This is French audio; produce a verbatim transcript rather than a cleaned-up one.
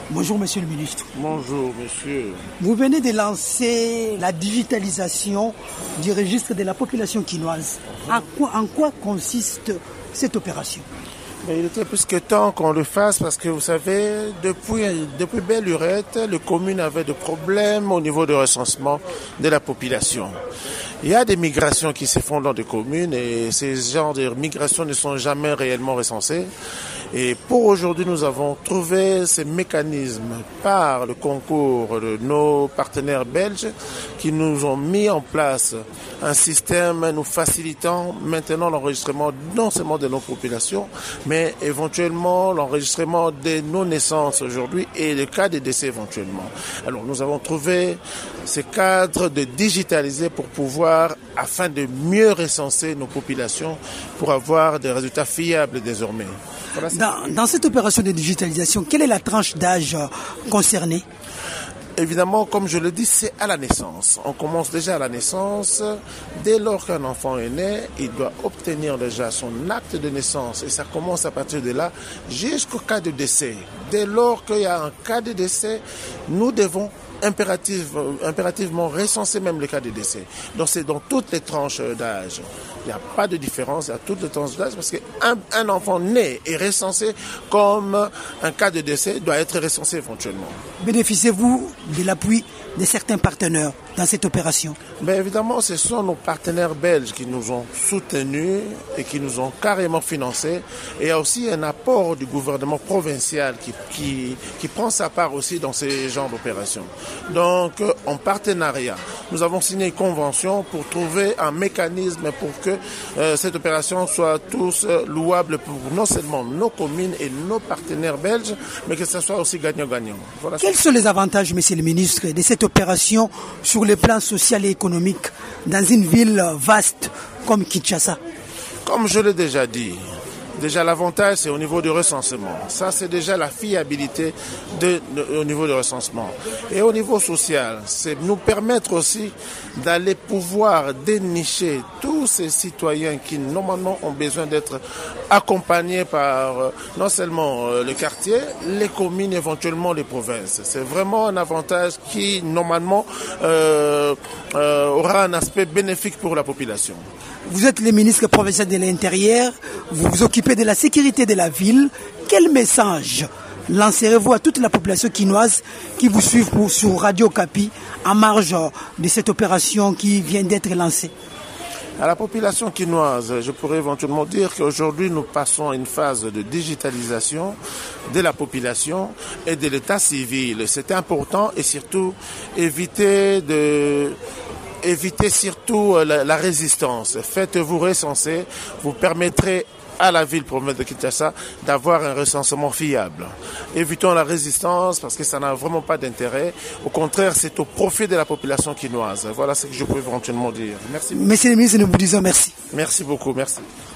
Bonjour Monsieur le Ministre. Bonjour Monsieur. Vous venez de lancer la digitalisation du registre de la population quinoise. À quoi, en quoi consiste cette opération? Mais il était plus que temps qu'on le fasse parce que vous savez, depuis, depuis belle lurette, les communes avaient des problèmes au niveau de recensement de la population. Il y a des migrations qui se font dans des communes et ces genres de migrations ne sont jamais réellement recensées. Et pour aujourd'hui, nous avons trouvé ces mécanismes par le concours de nos partenaires belges qui nous ont mis en place un système nous facilitant maintenant l'enregistrement non seulement de nos populations, mais éventuellement l'enregistrement de nos naissances aujourd'hui et le cas des décès éventuellement. Alors nous avons trouvé ces cadres de digitaliser pour pouvoir, afin de mieux recenser nos populations, pour avoir des résultats fiables désormais. Voilà, dans, dans cette opération de digitalisation, quelle est la tranche d'âge concernée? Évidemment, comme je le dis, c'est à la naissance. On commence déjà à la naissance. Dès lors qu'un enfant est né, il doit obtenir déjà son acte de naissance. Et ça commence à partir de là jusqu'au cas de décès. Dès lors qu'il y a un cas de décès, nous devons impérative, impérativement recenser même le cas de décès. Donc c'est dans toutes les tranches d'âge. Il n'y a pas de différence à toutes les tranches d'âge parce qu'un un enfant né est recensé comme un cas de décès doit être recensé éventuellement. Bénéficiez-vous de l'appui de certains partenaires dans cette opération? Bien évidemment, ce sont nos partenaires belges qui nous ont soutenus et qui nous ont carrément financés. Et il y a aussi un apport du gouvernement provincial qui, qui, qui prend sa part aussi dans ces genres d'opérations. Donc, en partenariat, nous avons signé une convention pour trouver un mécanisme pour que euh, cette opération soit tous louable pour non seulement nos communes et nos partenaires belges, mais que ce soit aussi gagnant-gagnant. Voilà. Quels sont les avantages, Monsieur le Ministre, de cette opération sur le plan social et économique dans une ville vaste comme Kinshasa? Comme je l'ai déjà dit, déjà l'avantage c'est au niveau du recensement. Ça c'est déjà la fiabilité de, de, au niveau du recensement. Et au niveau social, c'est nous permettre aussi d'aller pouvoir dénicher tous ces citoyens qui normalement ont besoin d'être accompagnés par euh, non seulement euh, le quartier, les communes, éventuellement les provinces. C'est vraiment un avantage qui normalement euh, euh, aura un aspect bénéfique pour la population. Vous êtes le ministre provincial de l'Intérieur, vous vous occupez de la sécurité de la ville. Quel message lancerez-vous à toute la population quinoise qui vous suit pour, sur Radio Okapi en marge de cette opération qui vient d'être lancée? À la population quinoise, je pourrais éventuellement dire qu'aujourd'hui nous passons à une phase de digitalisation de la population et de l'état civil. C'est important et surtout éviter de... Évitez surtout la, la résistance. Faites-vous recenser. Vous permettrez à la ville province de Kinshasa d'avoir un recensement fiable. Évitons la résistance parce que ça n'a vraiment pas d'intérêt. Au contraire, c'est au profit de la population quinoise. Voilà ce que je peux éventuellement dire. Merci beaucoup. Monsieur le ministre, nous vous disons merci. Merci beaucoup. Merci.